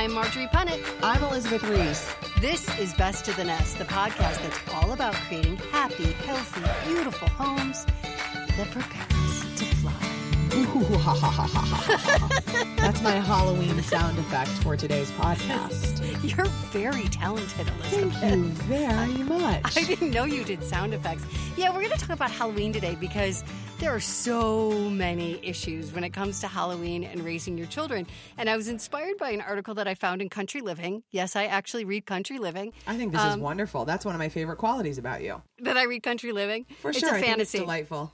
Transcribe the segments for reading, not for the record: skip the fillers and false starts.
I'm Marjorie Punnett. I'm Elizabeth Reese. This is Best of the Nest, the podcast that's all about creating happy, healthy, beautiful homes that prepare us to fly. Ooh, ha, ha, ha, ha, ha. That's my Halloween sound effect for today's podcast. You're very talented, Elizabeth. Thank you very much. I didn't know you did sound effects. Yeah, we're going to talk about Halloween today because there are so many issues when it comes to Halloween and raising your children. And I was inspired by an article that I found in Country Living. Yes, I actually read Country Living. I think this is wonderful. That's one of my favorite qualities about you. That I read Country Living? For sure. It's a I think fantasy. it's delightful.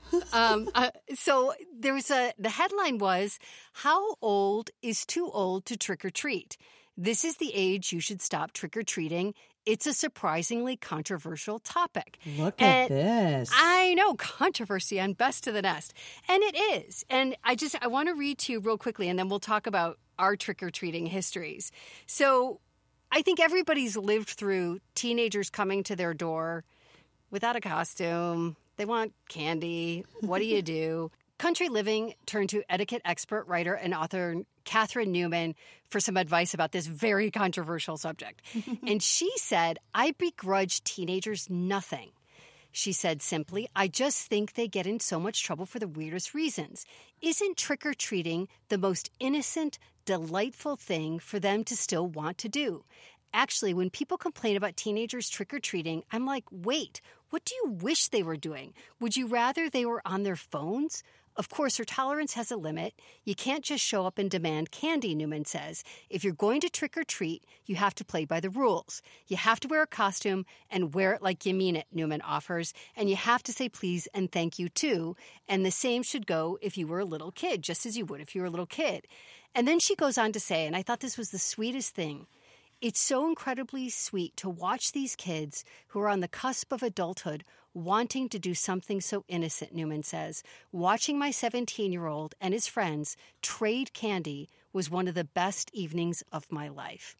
So there was the headline was, "How old is too old to trick or treat? This is the age you should stop trick or treating. It's a surprisingly controversial topic." Look at this. I know, controversy on Best of the Nest. And it is. And I want to read to you real quickly, and then we'll talk about our trick-or-treating histories. So I think everybody's lived through teenagers coming to their door without a costume. They want candy. What do you do? Country Living turned to etiquette expert, writer, and author Catherine Newman for some advice about this very controversial subject. And she said, "I begrudge teenagers nothing." She said simply, "I just think they get in so much trouble for the weirdest reasons. Isn't trick-or-treating the most innocent, delightful thing for them to still want to do? Actually, when people complain about teenagers trick-or-treating, I'm like, wait, what do you wish they were doing? Would you rather they were on their phones? Of course, her tolerance has a limit. You can't just show up and demand candy," Newman says. "If you're going to trick or treat, you have to play by the rules. You have to wear a costume and wear it like you mean it," Newman offers. "And you have to say please and thank you, too. And the same should go if you were a little kid, just as you would if you were a little kid." And then she goes on to say, and I thought this was the sweetest thing, "It's so incredibly sweet to watch these kids who are on the cusp of adulthood wanting to do something so innocent," Newman says. "Watching my 17-year-old and his friends trade candy was one of the best evenings of my life."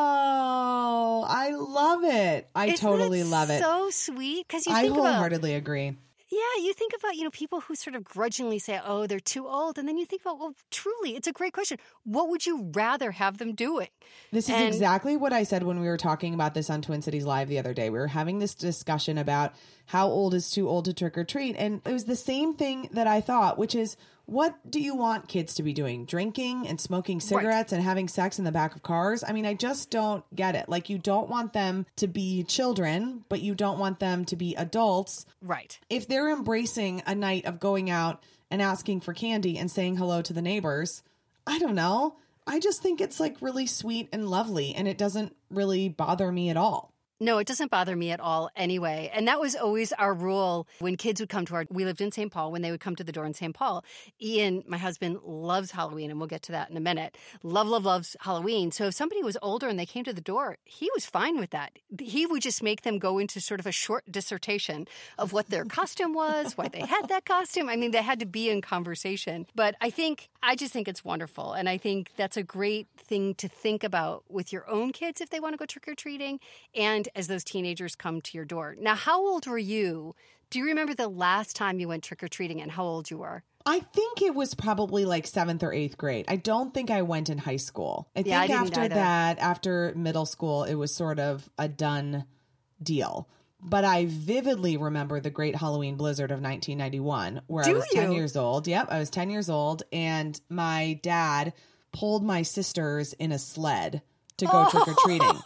Oh, I love it. I totally love it. So sweet. Because I wholeheartedly agree. Yeah, you think about, people who sort of grudgingly say, oh, they're too old. And then you think about, well, truly, it's a great question. What would you rather have them doing? This is exactly what I said when we were talking about this on Twin Cities Live the other day. We were having this discussion about how old is too old to trick or treat. And it was the same thing that I thought, which is, what do you want kids to be doing? Drinking and smoking cigarettes and having sex in the back of cars? I mean, I just don't get it. Like, you don't want them to be children, but you don't want them to be adults. Right. If they're embracing a night of going out and asking for candy and saying hello to the neighbors, I don't know. I just think it's like really sweet and lovely, and it doesn't really bother me at all. No, it doesn't bother me at all anyway. And that was always our rule when kids would come to we lived in St. Paul, when they would come to the door in St. Paul. Ian, my husband, loves Halloween, and we'll get to that in a minute. Loves Halloween. So if somebody was older and they came to the door, he was fine with that. He would just make them go into sort of a short dissertation of what their costume was, why they had that costume. I mean, they had to be in conversation. But I just think it's wonderful. And I think that's a great thing to think about with your own kids if they want to go trick-or-treating, and as those teenagers come to your door. Now, how old were you? Do you remember the last time you went trick-or-treating and how old you were? I think it was probably like 7th or 8th grade. I don't think I went in high school. I think after middle school, it was sort of a done deal. But I vividly remember the great Halloween blizzard of 1991, where I was 10 years old. Yep, I was 10 years old, and my dad pulled my sisters in a sled to go trick-or-treating.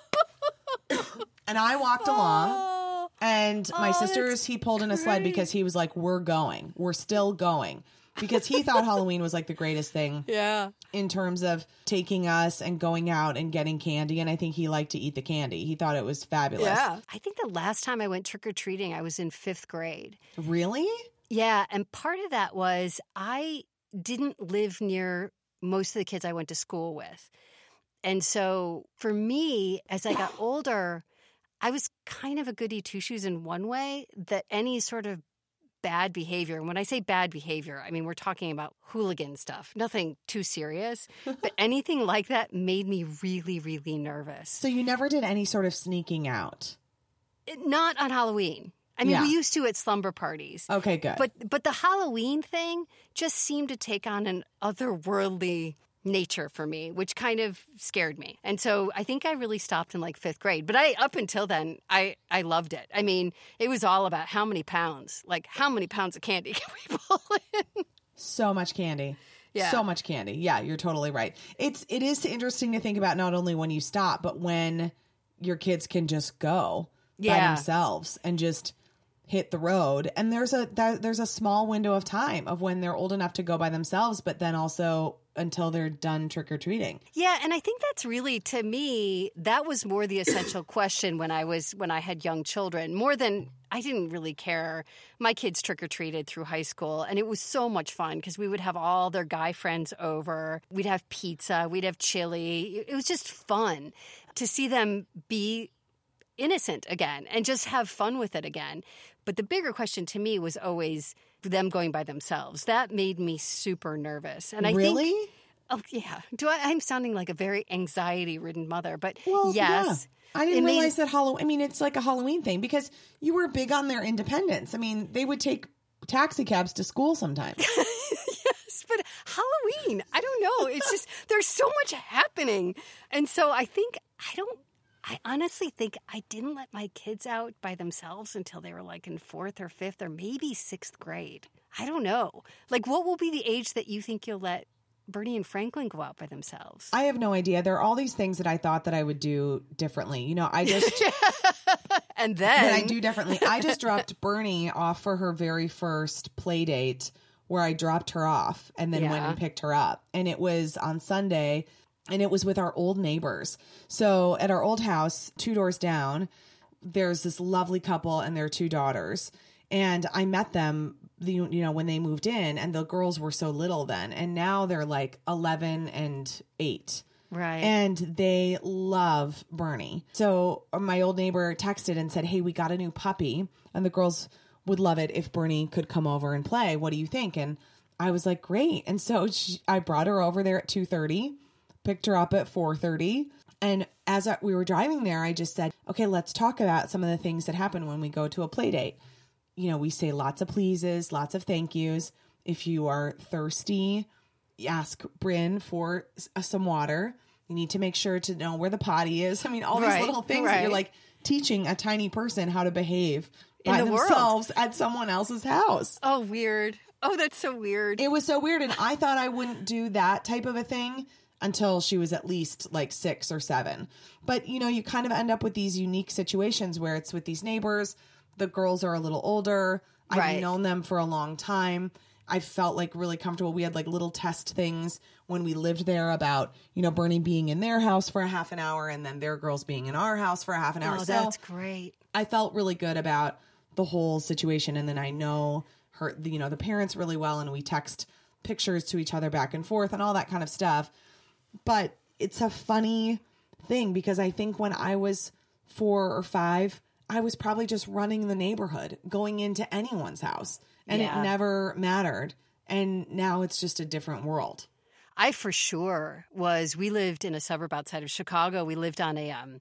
And I walked along, and my sisters, he pulled in a sled because he was like, we're still going. Because he thought Halloween was like the greatest thing in terms of taking us and going out and getting candy. And I think he liked to eat the candy. He thought it was fabulous. Yeah. I think the last time I went trick-or-treating, I was in 5th grade. Really? Yeah. And part of that was I didn't live near most of the kids I went to school with. And so for me, as I got older, I was kind of a goody two-shoes in one way, that any sort of bad behavior, and when I say bad behavior, I mean, we're talking about hooligan stuff, nothing too serious, but anything like that made me really, really nervous. So you never did any sort of sneaking out? Not on Halloween. I mean, we used to at slumber parties. Okay, good. But the Halloween thing just seemed to take on an otherworldly nature for me, which kind of scared me. And so I think I really stopped in like 5th grade. But up until then, I loved it. I mean, it was all about how many pounds of candy can we pull in? So much candy. Yeah. So much candy. Yeah, you're totally right. It is interesting to think about not only when you stop, but when your kids can just go by themselves and just hit the road. And there's a small window of time of when they're old enough to go by themselves, but then also until they're done trick-or-treating. Yeah, and I think that's really, to me, that was more the essential question when I had young children, more than I didn't really care. My kids trick-or-treated through high school, and it was so much fun because we would have all their guy friends over. We'd have pizza, we'd have chili. It was just fun to see them be innocent again and just have fun with it again. But the bigger question to me was always them going by themselves. That made me super nervous. And I really? think, oh yeah. I'm sounding like a very anxiety-ridden mother, but yes. Yeah. I didn't realize that Halloween, I mean, it's like a Halloween thing because you were big on their independence. I mean, they would take taxi cabs to school sometimes. Yes, but Halloween, I don't know. It's just, there's so much happening. And so I honestly think I didn't let my kids out by themselves until they were like in 4th or 5th or maybe 6th grade. I don't know. Like, what will be the age that you think you'll let Bernie and Franklin go out by themselves? I have no idea. There are all these things that I thought that I would do differently. You know, I just... And then... That I do differently. I just dropped Bernie off for her very first play date where I dropped her off and then went and picked her up. And it was on Sunday... And it was with our old neighbors. So at our old house, 2 doors down, there's this lovely couple and their 2 daughters. And I met them, when they moved in, and the girls were so little then. And now they're like 11 and 8. Right. And they love Bernie. So my old neighbor texted and said, hey, we got a new puppy. And the girls would love it if Bernie could come over and play. What do you think? And I was like, great. And so I brought her over there at 2:30. Picked her up at 4:30. And as we were driving there, I just said, okay, let's talk about some of the things that happen when we go to a play date. You know, we say lots of pleases, lots of thank yous. If you are thirsty, ask Bryn for some water. You need to make sure to know where the potty is. I mean, all these little things that you're like teaching a tiny person how to behave by themselves at someone else's house. Oh, weird. Oh, that's so weird. It was so weird. And I thought I wouldn't do that type of a thing until she was at least like 6 or 7. But, you kind of end up with these unique situations where it's with these neighbors. The girls are a little older. I've known them for a long time. I felt like really comfortable. We had like little test things when we lived there about, Bernie being in their house for a half an hour and then their girls being in our house for a half an hour. Oh, that's great. I felt really good about the whole situation. And then I know her, the parents really well. And we text pictures to each other back and forth and all that kind of stuff. But it's a funny thing because I think when I was 4 or 5, I was probably just running the neighborhood, going into anyone's house, and it never mattered. And now it's just a different world. I for sure was. We lived in a suburb outside of Chicago. We lived on a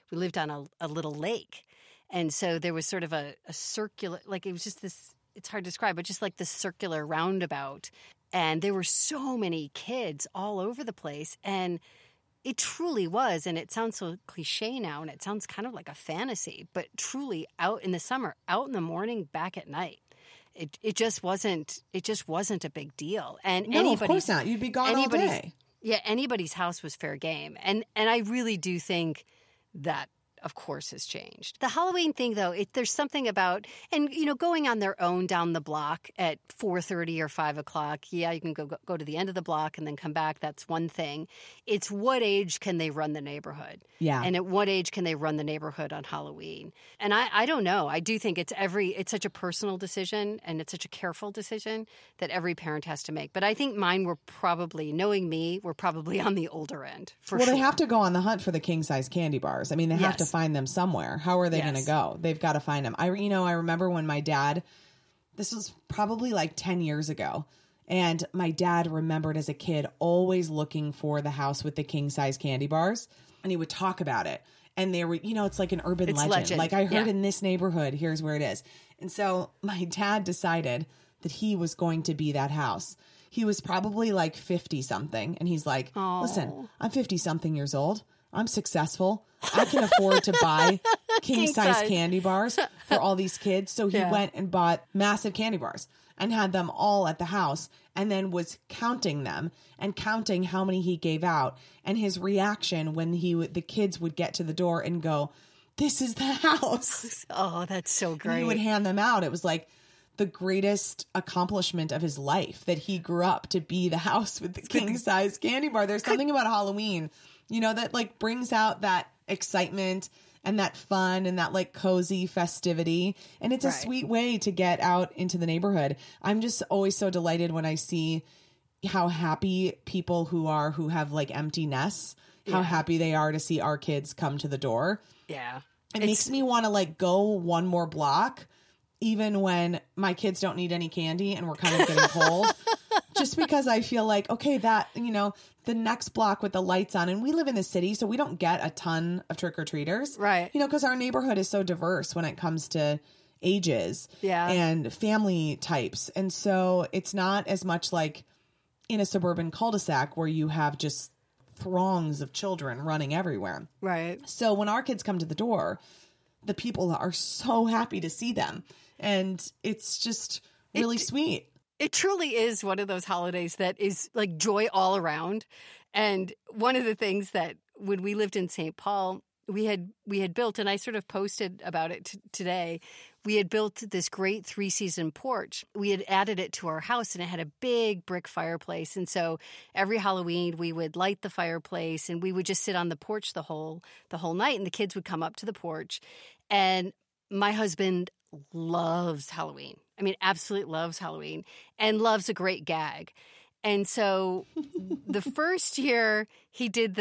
little lake, and so there was sort of a circular, like it was just this. It's hard to describe, but just like this circular roundabout. And there were so many kids all over the place. And it truly was. And it sounds so cliche now. And it sounds kind of like a fantasy. But truly out in the summer, out in the morning, back at night. It just wasn't a big deal. And no, of course not. You'd be gone all day. Yeah, anybody's house was fair game. And I really do think that, of course, has changed. The Halloween thing, though, there's something about, and, going on their own down the block at 4:30 or 5 o'clock. Yeah, you can go to the end of the block and then come back. That's one thing. It's what age can they run the neighborhood? Yeah. And at what age can they run the neighborhood on Halloween? And I don't know. I do think it's such a personal decision and it's such a careful decision that every parent has to make. But I think mine were probably, knowing me, were probably on the older end, for sure. Well, they have to go on the hunt for the king-size candy bars. I mean, they have to find them somewhere. How are they going to go? They've got to find them. I remember when my dad, this was probably like 10 years ago, and my dad remembered as a kid always looking for the house with the king size candy bars, and he would talk about it. And they were, it's like an urban legend. Like I heard in this neighborhood, here's where it is. And so my dad decided that he was going to be that house. He was probably like 50 something. And he's like, listen, I'm 50 something years old. I'm successful. I can afford to buy king size candy bars for all these kids. So he went and bought massive candy bars and had them all at the house, and then was counting them and counting how many he gave out. And his reaction when the kids would get to the door and go, "This is the house." Oh, that's so great. And he would hand them out. It was like the greatest accomplishment of his life, that he grew up to be the house with the king size candy bar. There's something about Halloween, you know, that like brings out that excitement and that fun and that like cozy festivity. And it's a sweet way to get out into the neighborhood. I'm just always so delighted when I see how happy people who have like empty nests, how happy they are to see our kids come to the door. Yeah. It makes me want to like go one more block, even when my kids don't need any candy and we're kind of getting cold. Just because I feel like, okay, that, you know, the next block with the lights on, and we live in the city, so we don't get a ton of trick-or-treaters. Right. You know, because our neighborhood is so diverse when it comes to ages and family types. And so it's not as much like in a suburban cul-de-sac where you have just throngs of children running everywhere. Right. So when our kids come to the door, the people are so happy to see them. And it's just really sweet. It truly is one of those holidays that is like joy all around. And one of the things that when we lived in St. Paul, we had built, and I sort of posted about it today, we had built this great 3-season porch. We had added it to our house, and it had a big brick fireplace. And so every Halloween we would light the fireplace, and we would just sit on the porch the whole night, and the kids would come up to the porch. And my husband loves Halloween. I mean, absolutely loves Halloween and loves a great gag. And so the first year he did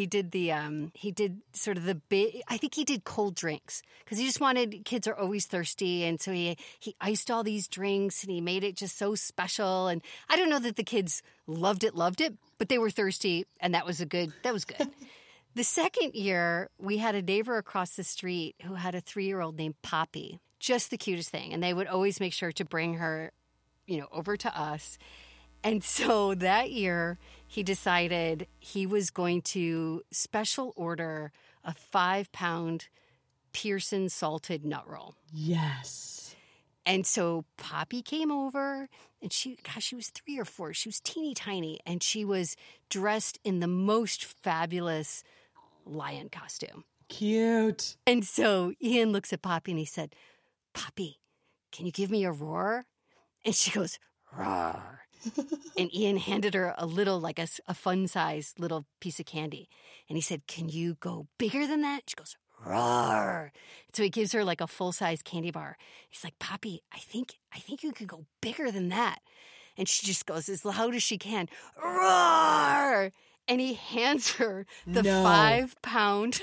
sort of the big, I think he did cold drinks because he just wanted, kids are always thirsty. And so he iced all these drinks and he made it just so special. And I don't know that the kids loved it, but they were thirsty. And that was good. The second year we had a neighbor across the street who had a 3-year-old named Poppy. Just the cutest thing. And they would always make sure to bring her, you know, over to us. And so that year he decided he was going to special order a 5-pound Pearson salted nut roll. Yes. And so Poppy came over, and she was 3 or 4. She was teeny tiny, and she was dressed in the most fabulous lion costume. Cute. And so Ian looks at Poppy and he said, "Poppy, can you give me a roar?" And she goes, "Roar." And Ian handed her a little, like a fun-sized little piece of candy. And he said, "Can you go bigger than that?" She goes, "Roar." So he gives her like a full-size candy bar. He's like, "Poppy, I think you could go bigger than that." And she just goes as loud as she can, "Roar." And he hands her the 5-pound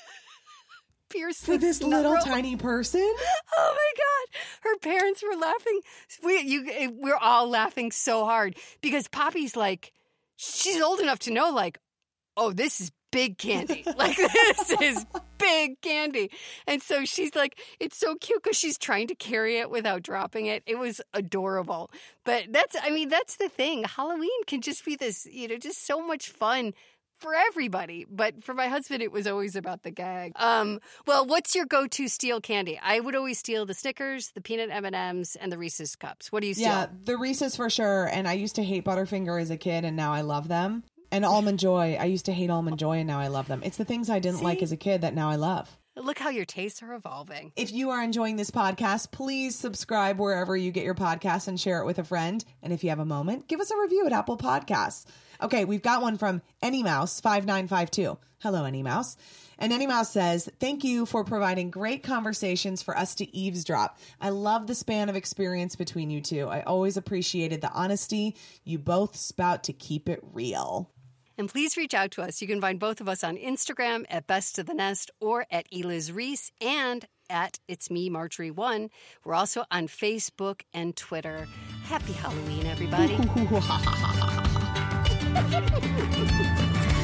Pearson for this little tiny person. Oh my God. Her parents were laughing. We're all laughing so hard because Poppy's like, she's old enough to know, like, oh, this is big candy. Like, this is big candy. And so she's like, it's so cute because she's trying to carry it without dropping it. It was adorable. But that's the thing. Halloween can just be this, you know, just so much fun for everybody. But for my husband, it was always about the gag. Well, what's your go-to steal candy? I would always steal the Snickers, the peanut M&Ms, and the Reese's Cups. What do you steal? Yeah, the Reese's for sure. And I used to hate Butterfinger as a kid, and now I love them. And Almond Joy. I used to hate Almond Joy, and now I love them. It's the things I didn't like as a kid that now I love. Look how your tastes are evolving. If you are enjoying this podcast, please subscribe wherever you get your podcasts and share it with a friend. And if you have a moment, give us a review at Apple Podcasts. Okay, we've got one from AnyMouse5952. Hello, AnyMouse. And AnyMouse says, "Thank you for providing great conversations for us to eavesdrop. I love the span of experience between you two. I always appreciated the honesty you both spout to keep it real." And please reach out to us. You can find both of us on Instagram at Best of the Nest or at Eliz Reese and at It's Me, Marjorie1. We're also on Facebook and Twitter. Happy Halloween, everybody.